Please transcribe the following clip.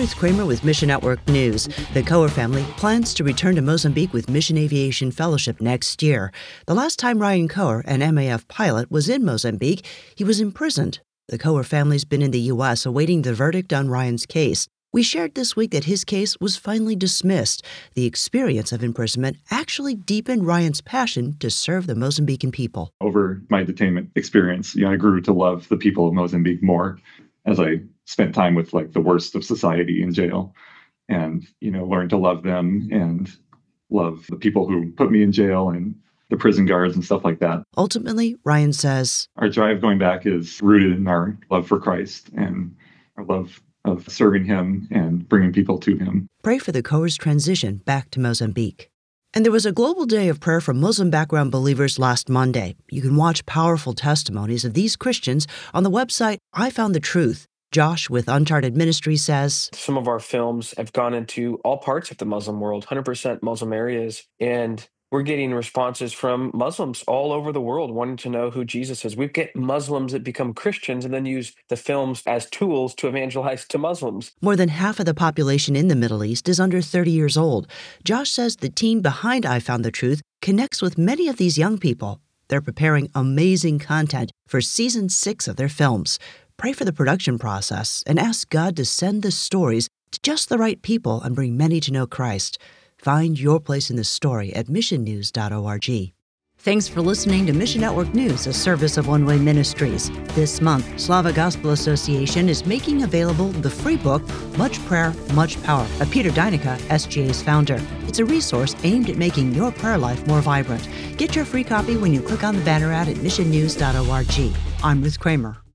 Ruth Kramer with Mission Network News. The Coer family plans to return to Mozambique with Mission Aviation Fellowship next year. The last time Ryan Coer, an MAF pilot, was in Mozambique, he was imprisoned. The Coer family's been in the U.S. awaiting the verdict on Ryan's case. We shared this week that his case was finally dismissed. The experience of imprisonment actually deepened Ryan's passion to serve the Mozambican people. Over my detainment experience, I grew to love the people of Mozambique more as I spent time with the worst of society in jail, and learned to love them and love the people who put me in jail and the prison guards and stuff like that. Ultimately, Ryan says, our drive going back is rooted in our love for Christ and our love of serving him and bringing people to him. Pray for the Coer's transition back to Mozambique. And there was a global day of prayer for Muslim background believers last Monday. You can watch powerful testimonies of these Christians on the website I Found the Truth. Josh with Uncharted Ministries says, some of our films have gone into all parts of the Muslim world, 100% Muslim areas, and we're getting responses from Muslims all over the world wanting to know who Jesus is. We get Muslims that become Christians and then use the films as tools to evangelize to Muslims. More than half of the population in the Middle East is under 30 years old. Josh says the team behind I Found the Truth connects with many of these young people. They're preparing amazing content for season 6 of their films. Pray for the production process and ask God to send the stories to just the right people and bring many to know Christ. Find your place in the story at missionnews.org. Thanks for listening to Mission Network News, a service of One Way Ministries. This month, Slava Gospel Association is making available the free book, Much Prayer, Much Power, of Peter Deinica, SGA's founder. It's a resource aimed at making your prayer life more vibrant. Get your free copy when you click on the banner ad at missionnews.org. I'm Ruth Kramer.